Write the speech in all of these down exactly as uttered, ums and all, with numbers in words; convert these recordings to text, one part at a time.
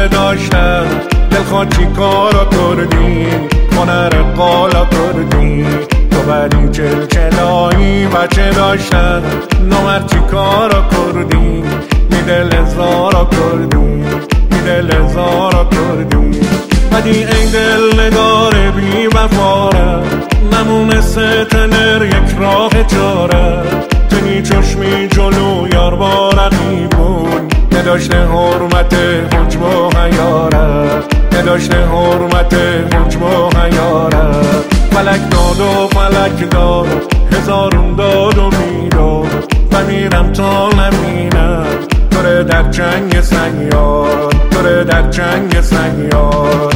دل داشتم دل خود چی کارا کردی هنر قالا کردی تو بری چل چلایی بچه داشتم نامرد چی کارا کردی می دل زارا کردی می دل زارا کردی بدی ای دل نگار بی وفاره نمونسته تنر یک راه چاره تنی چشمی جلو یار با رقیبون نداشته حرمت حجب و حیاره نداشته حرمت حجب و حیاره فلک داد و فلک داد هزارون داد و میداد و میرم تا نبینم توره در جنگ سیار توره در جنگ سیار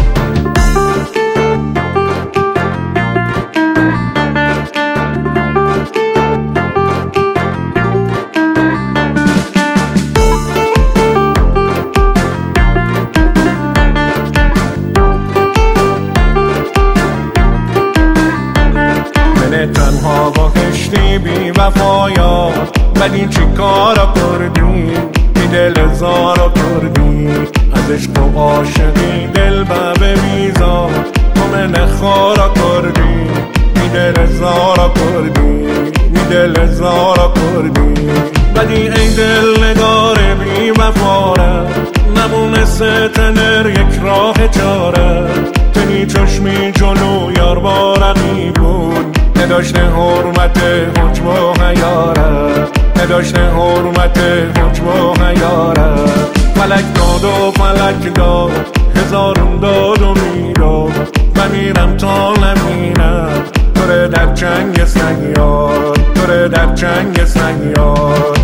تنها با کشتی بی وفایا بدین چی کارا کردی بی دل زارا کردی از عشق و عاشقی دل به بیزار تو من خارا کردی بی دل زارا کردی بی دل زارا کردی بدی ای دل نگار بی وفاره نمونسته تنر یک راه چاره تنی چشمی جلو یار با رقیبون نداشته حرمت حجب و حیاره نداشته حرمت حجب و حیاره فلک داد و فلک داد هزارون داد و میداد و میرم تا نبینم توره در جنگ سیار توره در جنگ سیار